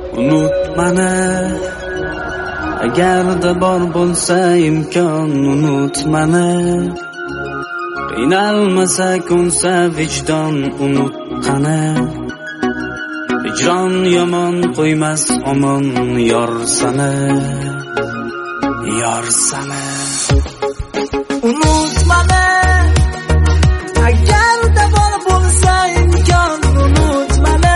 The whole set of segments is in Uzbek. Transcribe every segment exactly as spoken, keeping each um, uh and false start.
Unutmani agarda bor bo'lsa imkon, unutmani qiynalmasa ko'nsa vijdon, unutqani hijron yomon qo'ymas omon, yor sana yor sana. Unutmani agarda bor bo'lsa imkon, unutmani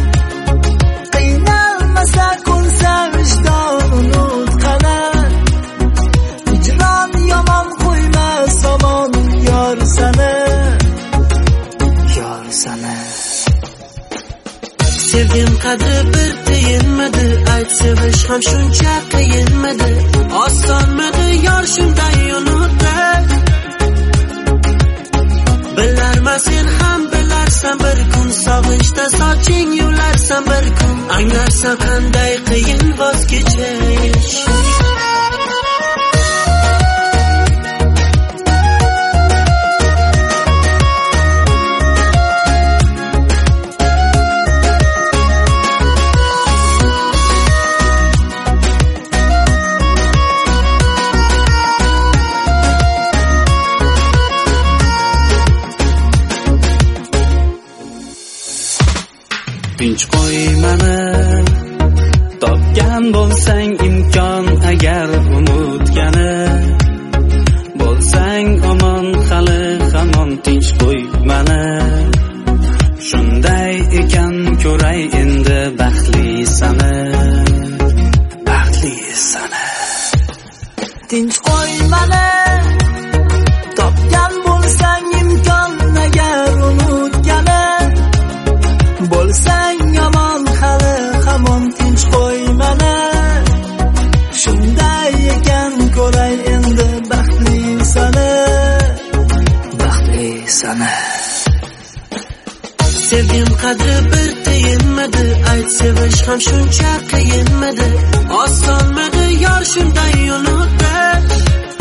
qiynalmasa ko'nsa vijdon, unutqani hijron yomon qo'ymas omon, yor sana yor sana. Sevgim qadri bir tiyinmadi, ayt sevish ham shuncha qiyinmidi, osonmidi yor shunday unutib. Bilarman sen ham bilarsan bir kun, sog'inchda soching yularsan bir kun, anglarsan qanday qiyin voz kechish. Tinch qo'ymani topgan bo'lsang imkon, agar unutgani bo'lsang omon hali hamon. Tinch qo'ymani shunday ekan ko'ray endi baxtli sana baxtli sana. Tinch qo'ymani topgan bo'lsang imkon, agar unutgani bo'lsang yomon hali hamon. Tinch qo'ymani shunday ekan ko'ray endi baxtli sana baxtli sana. Sevgim qadri bir tiyinmadi, ayt sevish ham shuncha qiyinmidi, osonmidi yor shunday unutish.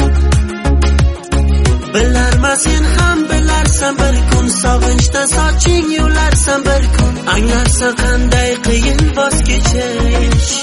Bilarman sen ham bilarsan bir kun, sog'inchda soching yularsan bir kun, anglarsan qanday qiyin voz kechish.